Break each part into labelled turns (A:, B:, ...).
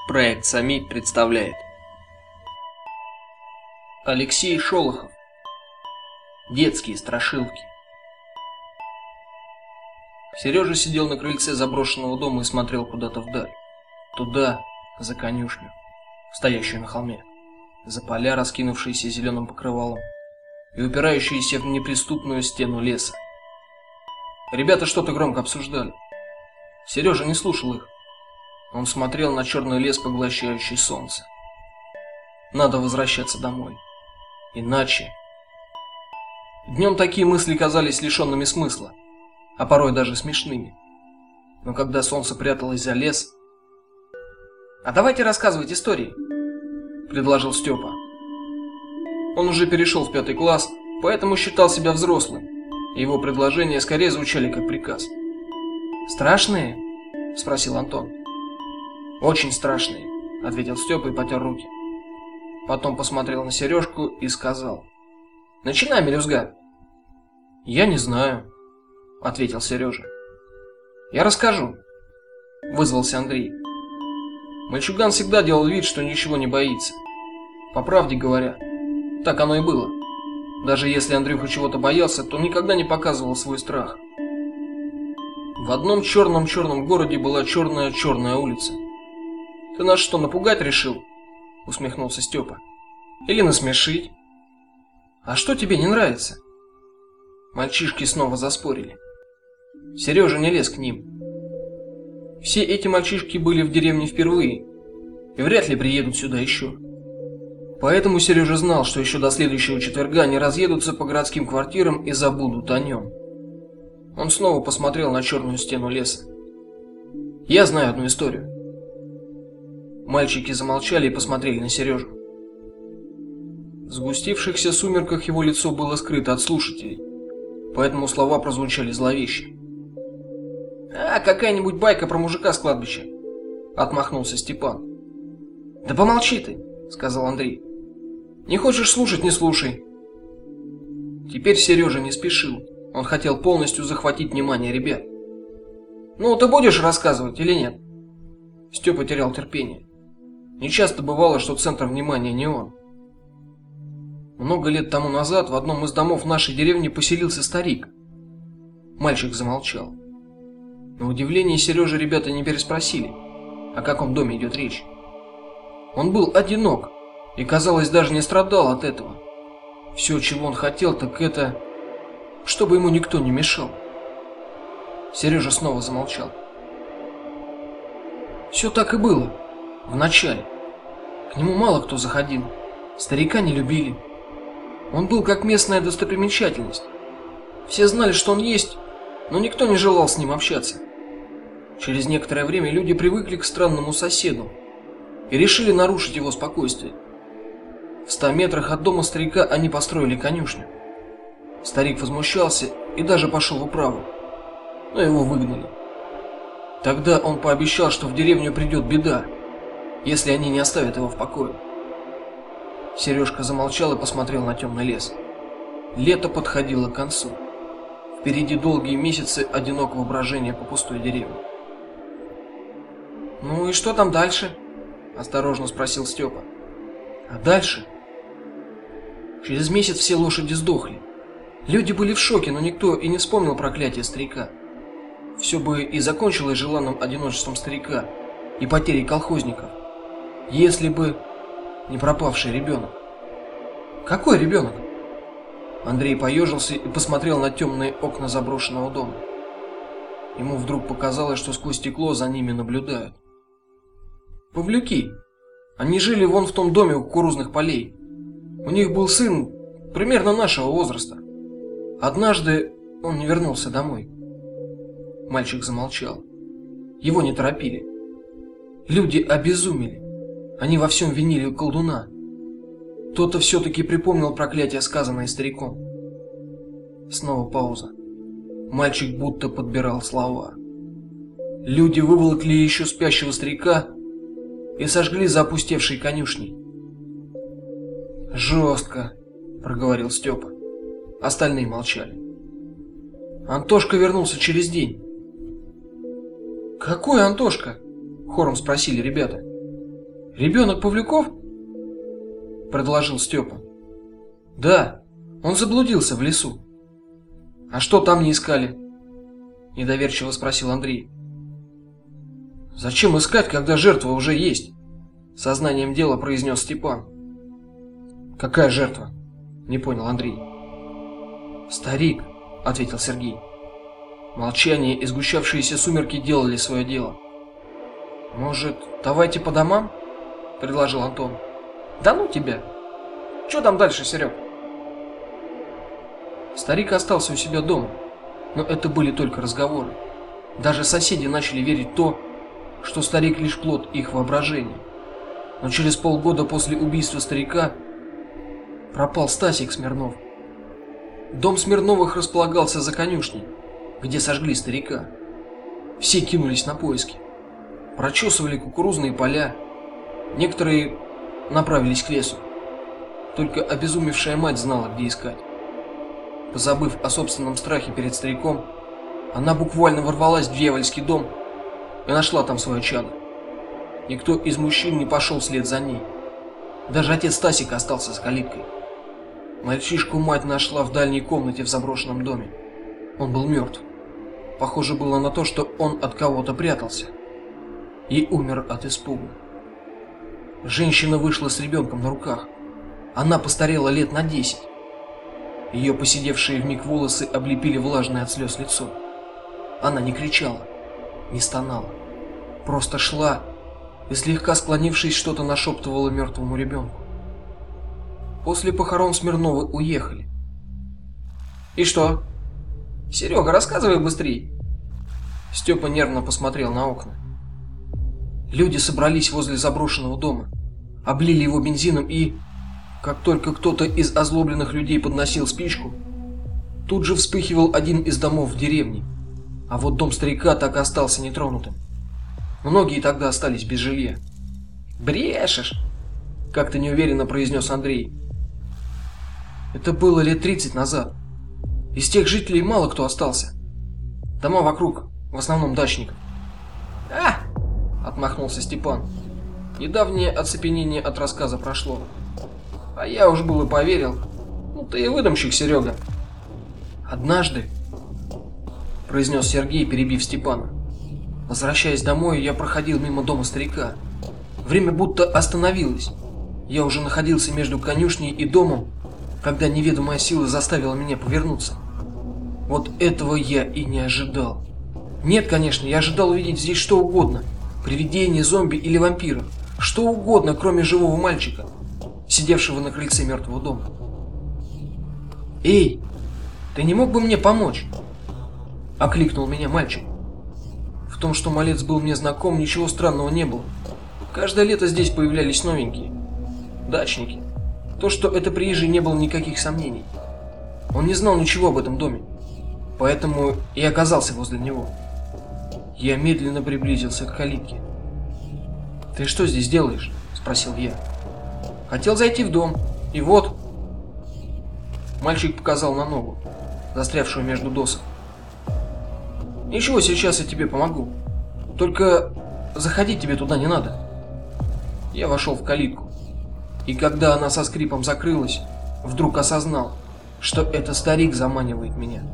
A: Проект Самит представляет. Алексей Шолохов. Детские страшилки. Сережа сидел на крыльце заброшенного дома и смотрел куда-то вдаль. Туда, за конюшню, стоящую на холме, за поля, раскинувшиеся зеленым покрывалом, и упирающиеся в неприступную стену леса. Ребята что-то громко обсуждали. Сережа не слушал их. Он смотрел на черный лес, поглощающий солнце. Надо возвращаться домой. Иначе... Днем такие мысли казались лишенными смысла, а порой даже смешными. Но когда солнце пряталось за лес... «А давайте рассказывать истории», — предложил Степа. Он уже перешел в 5 класс, поэтому считал себя взрослым, и его предложения скорее звучали как приказ. «Страшные?» — спросил Антон. «Очень страшные», — ответил Степа и потер руки. Потом посмотрел на Сережку и сказал: «Начинай, мелюзга». «Я не знаю», — ответил Сережа. «Я расскажу», — вызвался Андрей. Мальчуган всегда делал вид, что ничего не боится. По правде говоря, так оно и было. Даже если Андрюха чего-то боялся, то никогда не показывал свой страх. В одном черном городе была черная улица. «Ты нас что, напугать решил?» — усмехнулся Степа. «Или насмешить?» «А что тебе не нравится?» Мальчишки снова заспорили. Сережа не лез к ним. Все эти мальчишки были в деревне впервые и вряд ли приедут сюда еще. Поэтому Сережа знал, что еще до следующего четверга они разъедутся по городским квартирам и забудут о нем. Он снова посмотрел на черную стену леса. «Я знаю одну историю». Мальчики замолчали и посмотрели на Сережу. В сгустившихся сумерках его лицо было скрыто от слушателей, поэтому слова прозвучали зловеще. «А, какая-нибудь байка про мужика с кладбища», — отмахнулся Степан. «Да помолчи ты», — сказал Андрей. «Не хочешь слушать — не слушай». Теперь Сережа не спешил, он хотел полностью захватить внимание ребят. «Ну, ты будешь рассказывать или нет?» Степа терял терпение. Нечасто бывало, что центр внимания не он. Много лет тому назад в одном из домов нашей деревни поселился старик. Мальчик замолчал. На удивление Сережи ребята не переспросили, о каком доме идет речь. Он был одинок и, казалось, даже не страдал от этого. Все, чего он хотел, так это, чтобы ему никто не мешал. Сережа снова замолчал. Все так и было. Вначале. К нему мало кто заходил. Старика не любили. Он был как местная достопримечательность. Все знали, что он есть, но никто не желал с ним общаться. Через некоторое время люди привыкли к странному соседу и решили нарушить его спокойствие. В 100 метрах от дома старика они построили конюшню. Старик возмущался и даже пошел в управу, но его выгнали. Тогда он пообещал, что в деревню придет беда, если они не оставят его в покое. Сережка замолчал и посмотрел на темный лес. Лето подходило к концу. Впереди долгие месяцы одинокого брожения по пустой деревне. «Ну и что там дальше?» – осторожно спросил Степа. «А дальше?» Через месяц все лошади сдохли. Люди были в шоке, но никто и не вспомнил проклятие старика. Все бы и закончилось желанным одиночеством старика и потерей колхозников, если бы не пропавший ребенок. «Какой ребенок?» Андрей поежился и посмотрел на темные окна заброшенного дома. Ему вдруг показалось, что сквозь стекло за ними наблюдают. «Павлюки. Они жили вон в том доме у кукурузных полей. У них был сын примерно нашего возраста. Однажды он не вернулся домой». Мальчик замолчал. Его не торопили. Люди обезумели. Они во всем винили колдуна. Кто-то все-таки припомнил проклятие, сказанное стариком. Снова пауза. Мальчик будто подбирал слова. Люди выволокли еще спящего старика и сожгли за опустевшей конюшней. «Жестко», — проговорил Степа. Остальные молчали. Антошка вернулся через день. «Какой Антошка?» — хором спросили ребята. Ребенок Павлюков? Предложил Степа. Да, он заблудился в лесу. А что там не искали? Недоверчиво спросил Андрей. Зачем искать, когда жертва уже есть? Сознанием дела произнес Степан. Какая жертва? Не понял Андрей. Старик, ответил Сергей. Молчание и сгущавшиеся сумерки делали свое дело. Может, давайте по домам? Предложил Антон. Да ну тебя. Что там дальше, Серег? Старик остался у себя дома, но это были только разговоры. Даже соседи начали верить в то, что старик лишь плод их воображения. Но через полгода после убийства старика пропал Стасик Смирнов. Дом Смирновых располагался за конюшней, где сожгли старика. Все кинулись на поиски. Прочесывали кукурузные поля. Некоторые направились к лесу. Только обезумевшая мать знала, где искать. Позабыв о собственном страхе перед стариком, она буквально ворвалась в дьявольский дом и нашла там свое чадо. Никто из мужчин не пошел вслед за ней. Даже отец Стасика остался за калиткой. Мальчишку мать нашла в дальней комнате в заброшенном доме. Он был мертв. Похоже было на то, что он от кого-то прятался и умер от испуга. Женщина вышла с ребенком на руках. Она постарела лет на 10. Ее поседевшие вмиг волосы облепили влажное от слез лицо. Она не кричала, не стонала, просто шла и, слегка склонившись, что-то нашептывала мертвому ребенку. После похорон Смирновы уехали. И что? Серега, рассказывай быстрей. Степа нервно посмотрел на окна. Люди собрались возле заброшенного дома, облили его бензином и, как только кто-то из озлобленных людей подносил спичку, тут же вспыхивал один из домов в деревне, а вот дом старика так и остался нетронутым. Многие тогда остались без жилья. Брешешь? Как-то неуверенно произнес Андрей. Это было лет 30 назад. Из тех жителей мало кто остался. Дома вокруг, в основном дачников. Отмахнулся Степан. Недавнее оцепенение от рассказа прошло. А я уж было поверил. Ну ты и выдумщик, Серега. Однажды, произнес Сергей, перебив Степана. Возвращаясь домой, я проходил мимо дома старика. Время будто остановилось. Я уже находился между конюшней и домом, когда неведомая сила заставила меня повернуться. Вот этого я и не ожидал. Нет, конечно, я ожидал увидеть здесь что угодно: привидение, зомби или вампира, что угодно, кроме живого мальчика, сидевшего на крыльце мертвого дома. Эй, ты не мог бы мне помочь? Окликнул меня мальчик. В том, что малец был мне знаком, ничего странного не было. Каждое лето здесь появлялись новенькие дачники. То, что это приезжий, не было никаких сомнений. Он не знал ничего об этом доме, поэтому и оказался возле него. Я медленно приблизился к калитке. Ты что здесь делаешь? Спросил я. Хотел зайти в дом, и вот. Мальчик показал на ногу, застрявшую между досок. Ничего, сейчас я тебе помогу. Только заходить тебе туда не надо. Я вошел в калитку, и когда она со скрипом закрылась, вдруг осознал, что это старик заманивает меня.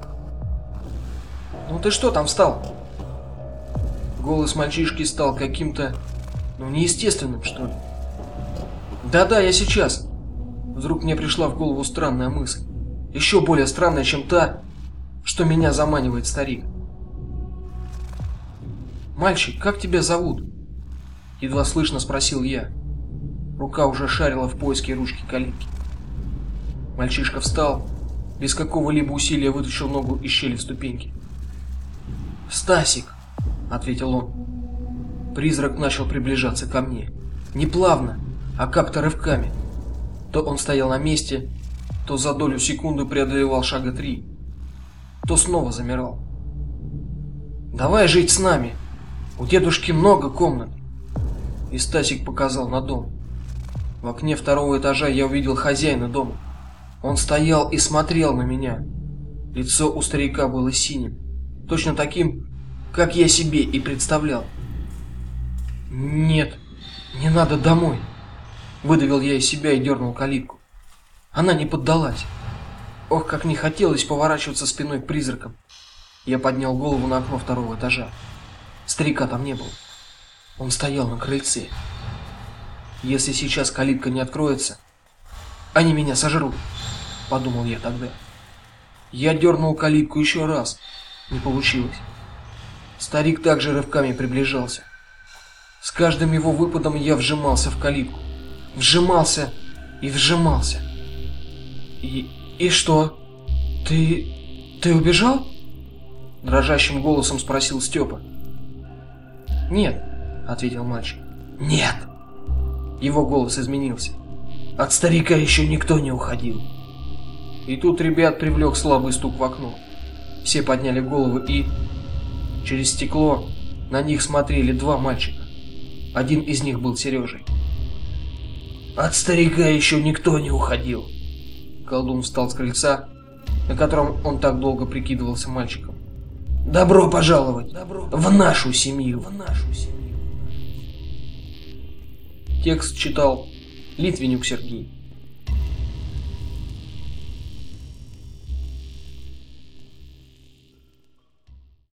A: Ну ты что там встал? Голос мальчишки стал каким-то, неестественным, что ли. Да-да, я сейчас. Вдруг мне пришла в голову странная мысль, еще более странная, чем та, что меня заманивает старик. Мальчик, как тебя зовут? Едва слышно спросил я. Рука уже шарила в поиске ручки калитки. Мальчишка встал, без какого-либо усилия вытащил ногу из щели в ступеньке. Стасик, ответил он. Призрак начал приближаться ко мне, не плавно, а как-то рывками. То он стоял на месте, то за долю секунды преодолевал шага 3, то снова замирал. Давай жить с нами. У дедушки много комнат. И Стасик показал на дом. В окне второго этажа я увидел хозяина дома. Он стоял и смотрел на меня. Лицо у старика было синим, точно таким, как я себе и представлял. Нет, «Не надо домой!» Выдавил я из себя и дернул калитку. Она не поддалась. Ох, как не хотелось поворачиваться спиной к призракам. Я поднял голову на окно второго этажа. Старика там не было. Он стоял на крыльце. Если сейчас калитка не откроется, они меня сожрут, подумал я тогда. Я дернул калитку еще раз. Не получилось. Старик также рывками приближался. С каждым его выпадом я вжимался в калитку. Вжимался и вжимался. И что? Ты убежал? Дрожащим голосом спросил Степа. Нет, ответил мальчик. Нет. Его голос изменился. От старика еще никто не уходил. И тут ребят привлек слабый стук в окно. Все подняли головы и... Через стекло на них смотрели два мальчика. Один из них был Сережей. От старика еще никто не уходил. Колдун встал с крыльца, на котором он так долго прикидывался мальчиком. Добро пожаловать в нашу семью. Текст читал Литвинюк Сергей.